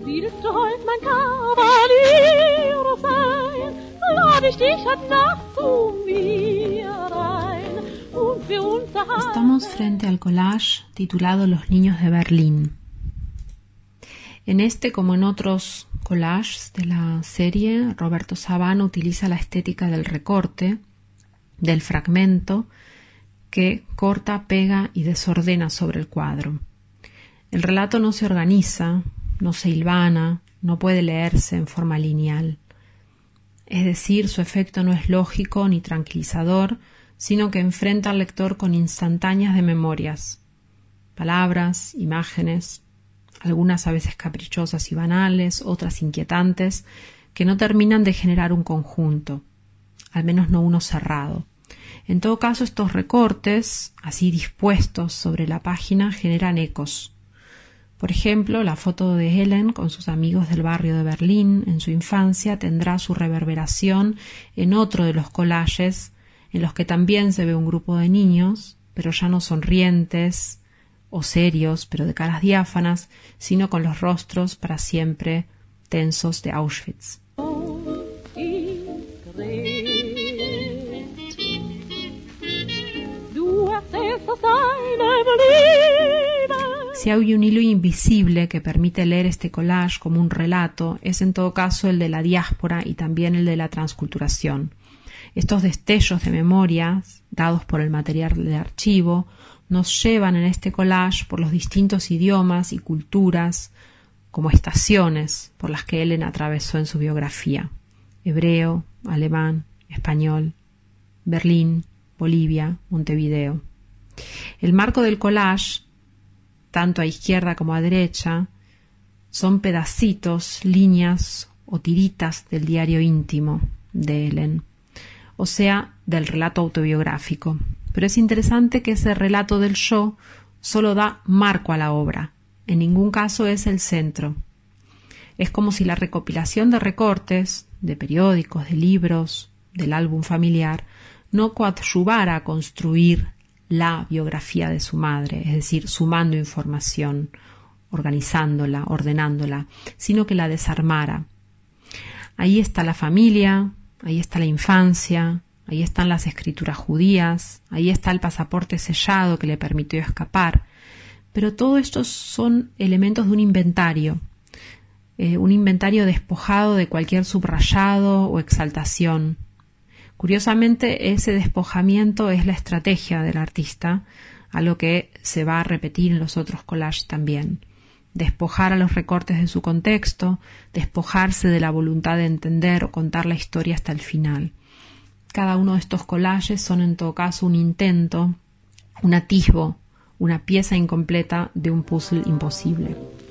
Willst du heut mein Kavalier sein, lad ich dich heut Nacht zu mir ein und wir unterhalten. Estamos frente al collage titulado Los niños de Berlín. En este, como en otros collages de la serie, Roberto Savano utiliza la estética del recorte, del fragmento, que corta, pega y desordena sobre el cuadro. El relato no se organiza, no se hilvana, no puede leerse en forma lineal. Es decir, su efecto no es lógico ni tranquilizador, sino que enfrenta al lector con instantáneas de memorias, palabras, imágenes, algunas a veces caprichosas y banales, otras inquietantes, que no terminan de generar un conjunto, al menos no uno cerrado. En todo caso, estos recortes, así dispuestos sobre la página, generan ecos. Por ejemplo, la foto de Helen con sus amigos del barrio de Berlín en su infancia tendrá su reverberación en otro de los collages en los que también se ve un grupo de niños, pero ya no sonrientes o serios, pero de caras diáfanas, sino con los rostros para siempre tensos de Auschwitz. Si hay un hilo invisible que permite leer este collage como un relato, es en todo caso el de la diáspora y también el de la transculturación. Estos destellos de memorias, dados por el material de archivo, nos llevan en este collage por los distintos idiomas y culturas, como estaciones por las que Helen atravesó en su biografía: hebreo, alemán, español, Berlín, Bolivia, Montevideo. El marco del collage, tanto a izquierda como a derecha, son pedacitos, líneas o tiritas del diario íntimo de Helen, o sea, del relato autobiográfico. Pero es interesante que ese relato del yo solo da marco a la obra, en ningún caso es el centro. Es como si la recopilación de recortes, de periódicos, de libros, del álbum familiar, no coadyuvara a construir la biografía de su madre, es decir, sumando información, organizándola, ordenándola, sino que la desarmara. Ahí está la familia, ahí está la infancia, ahí están las escrituras judías, ahí está el pasaporte sellado que le permitió escapar. Pero todo esto son elementos de un inventario despojado de cualquier subrayado o exaltación. Curiosamente, ese despojamiento es la estrategia del artista, algo que se va a repetir en los otros collages también. Despojar a los recortes de su contexto, despojarse de la voluntad de entender o contar la historia hasta el final. Cada uno de estos collages son en todo caso un intento, un atisbo, una pieza incompleta de un puzzle imposible.